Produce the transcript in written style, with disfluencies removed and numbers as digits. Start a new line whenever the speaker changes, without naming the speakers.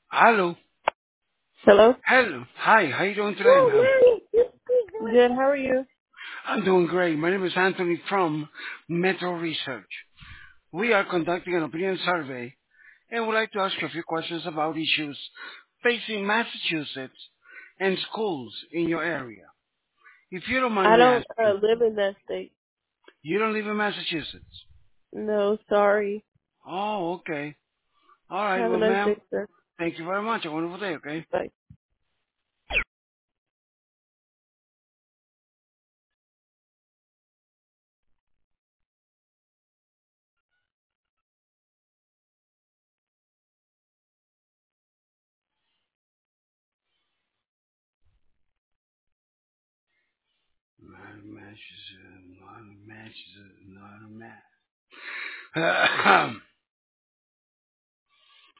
Hello.
Hello?
Hello. Hi. How you doing today, ma'am?
Good, how are you?
I'm doing great. My name is Anthony from Metro Research. We are conducting an opinion survey and would like to ask you a few questions about issues facing Massachusetts and schools in your area. If you don't mind
I
me
don't
asking,
live in that state.
you don't live in Massachusetts.
No, sorry.
Oh, okay. All right.
Have a
Well,
nice
ma'am,
day, sir.
thank you very much. A wonderful day, okay?
Bye.
Not Massachusetts, not Massachusetts, not Massachusetts.